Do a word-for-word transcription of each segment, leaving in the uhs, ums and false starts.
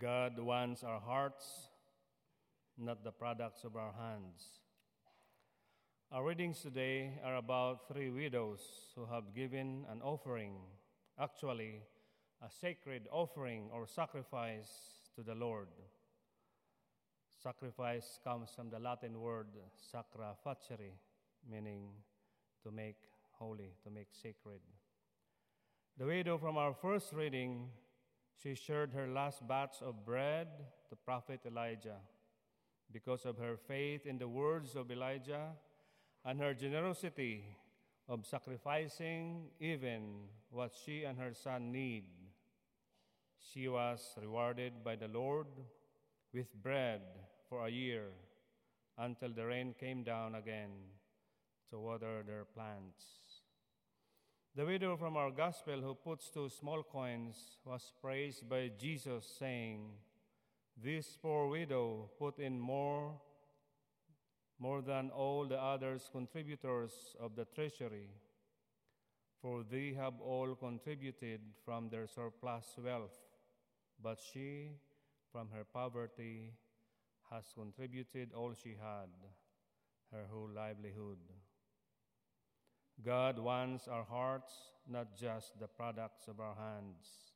God wants our hearts, not the products of our hands. Our readings today are about three widows who have given an offering, actually a sacred offering or sacrifice to the Lord. Sacrifice comes from the Latin word sacra facere, meaning to make holy, to make sacred. The widow from our first reading, she shared her last batch of bread to Prophet Elijah. Because of her faith in the words of Elijah and her generosity of sacrificing even what she and her son need, she was rewarded by the Lord with bread for a year until the rain came down again to water their plants. The widow from our gospel who puts two small coins was praised by Jesus, saying, "This poor widow put in more, more than all the others contributors of the treasury, for they have all contributed from their surplus wealth, but she, from her poverty, has contributed all she had, her whole livelihood." God wants our hearts, not just the products of our hands.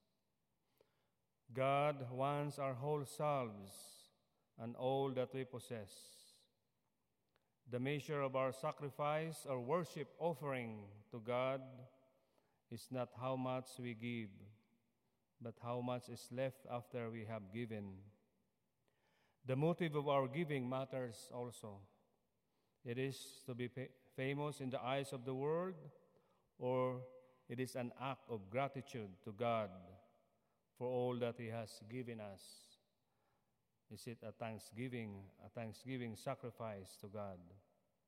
God wants our whole selves and all that we possess. The measure of our sacrifice or worship offering to God is not how much we give, but how much is left after we have given. The motive of our giving matters also. It is to be famous in the eyes of the world, or it is an act of gratitude to God for all that He has given us. Is it a thanksgiving, a thanksgiving sacrifice to God?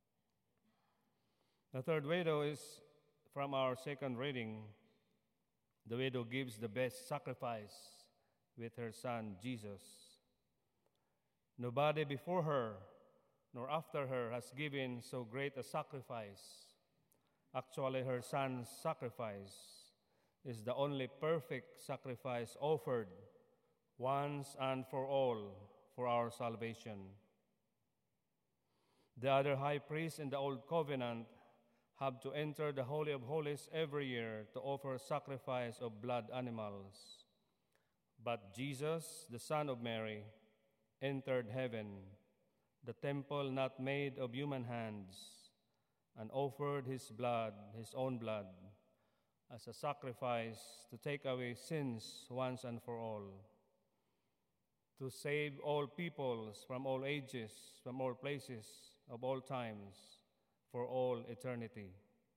The third widow is from our second reading. The widow gives the best sacrifice with her son Jesus. Nobody before her nor after her has given so great a sacrifice. Actually, her son's sacrifice is the only perfect sacrifice offered once and for all for our salvation. The other high priests in the Old Covenant have to enter the Holy of Holies every year to offer sacrifice of blood animals. But Jesus, the Son of Mary, entered heaven, the temple not made of human hands, and offered his blood, his own blood, as a sacrifice to take away sins once and for all, to save all peoples from all ages, from all places, of all times, for all eternity.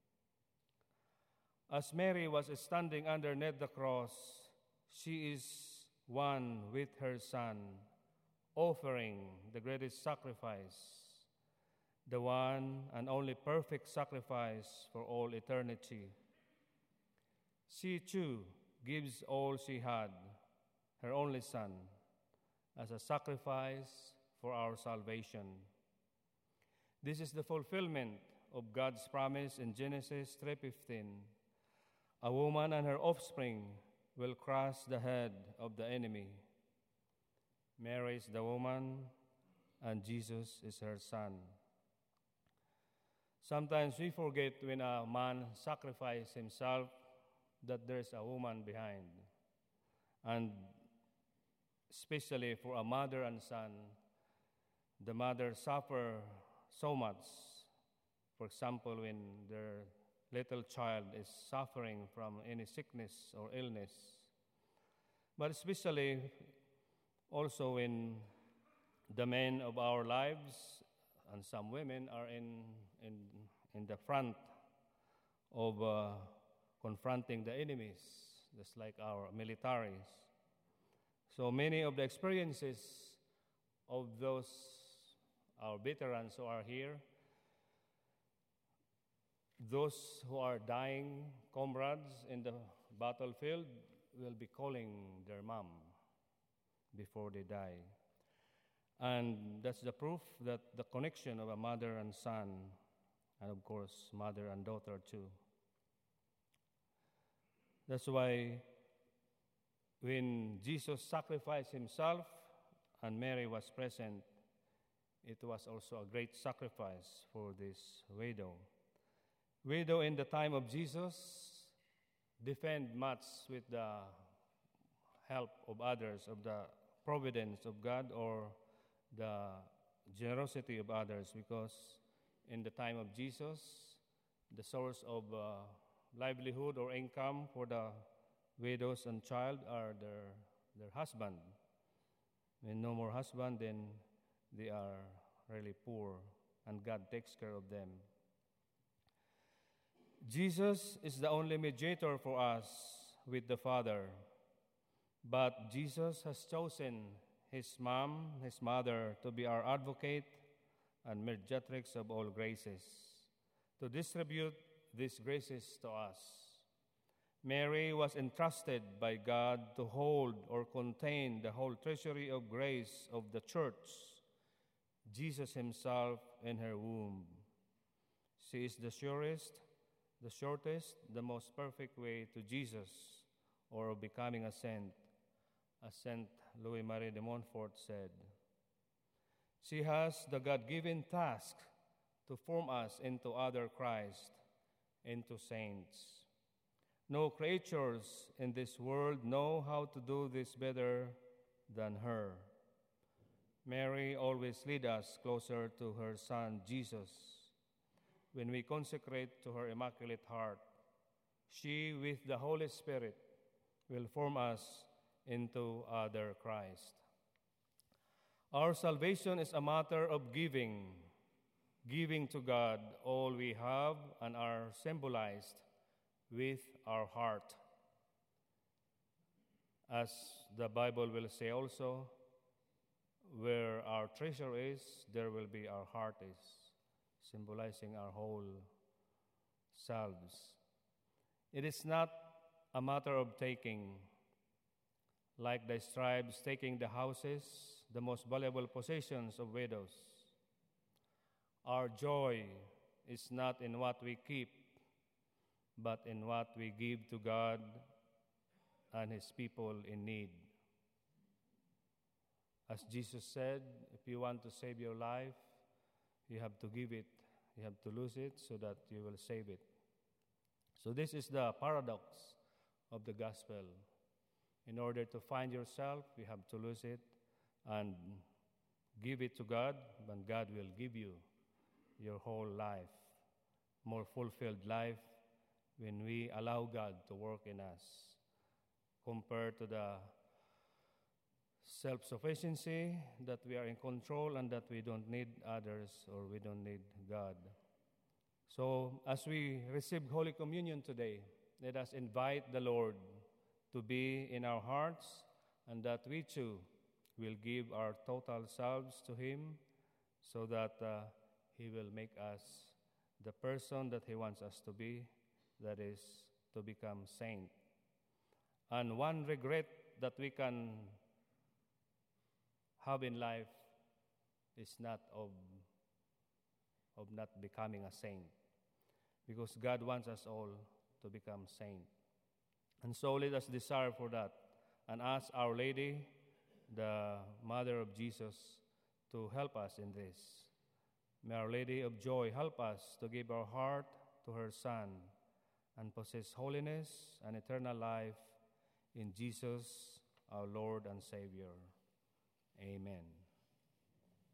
As Mary was standing underneath the cross, she is one with her Son, offering the greatest sacrifice, the one and only perfect sacrifice for all eternity. She too gives all she had, her only Son, as a sacrifice for our salvation. This is the fulfillment of God's promise in Genesis three fifteen. A woman and her offspring will crush the head of the enemy. Mary is the woman, and Jesus is her son. Sometimes we forget when a man sacrifices himself that there's a woman behind. And especially for a mother and son, the mother suffer so much. For example, when their little child is suffering from any sickness or illness. But especially also when the men of our lives and some women are in in, in the front of uh, confronting the enemies, just like our militaries. So many of the experiences of those, our veterans who are here, those who are dying comrades in the battlefield will be calling their mom before they die. And that's the proof that the connection of a mother and son, and of course, mother and daughter too. That's why When Jesus sacrificed himself and Mary was present, it was also a great sacrifice for this widow. Widow in the time of Jesus defend much with the help of others, of the providence of God or the generosity of others, because in the time of Jesus, the source of uh, livelihood or income for the widows and child are their, their husband. When no more husband, then they are really poor, and God takes care of them. Jesus is the only mediator for us with the Father, but Jesus has chosen his mom, his mother, to be our advocate and mediatrix of all graces, to distribute these graces to us. Mary was entrusted by God to hold or contain the whole treasury of grace of the church, Jesus himself in her womb. She is the surest, the shortest, the most perfect way to Jesus, or of becoming a saint, as Saint Louis-Marie de Montfort said. She has the God-given task to form us into other Christ, into saints. No creatures in this world know how to do this better than her. Mary always leads us closer to her Son, Jesus. When we consecrate to her Immaculate Heart, she, with the Holy Spirit, will form us into other Christ. Our salvation is a matter of giving, giving to God all we have and are symbolized with our heart. As the Bible will say also, where our treasure is, there will be our heart is, symbolizing our whole selves. It is not a matter of taking, like the scribes taking the houses, the most valuable possessions of widows. Our joy is not in what we keep, but in what we give to God and his people in need. As Jesus said, if you want to save your life, you have to give it, you have to lose it so that you will save it. So this is the paradox of the gospel. In order to find yourself, you have to lose it and give it to God, and God will give you your whole life, more fulfilled life, when we allow God to work in us, compared to the self-sufficiency that we are in control and that we don't need others or we don't need God. So as we receive Holy Communion today, let us invite the Lord to be in our hearts, and that we too will give our total selves to him, so that uh, he will make us the person that he wants us to be, that is, to become saint. And one regret that we can have in life is not of, of not becoming a saint, because God wants us all to become saint. And so let us desire for that and ask Our Lady, the Mother of Jesus, to help us in this. May Our Lady of Joy help us to give our heart to her Son and possess holiness and eternal life in Jesus, our Lord and Savior. Amen.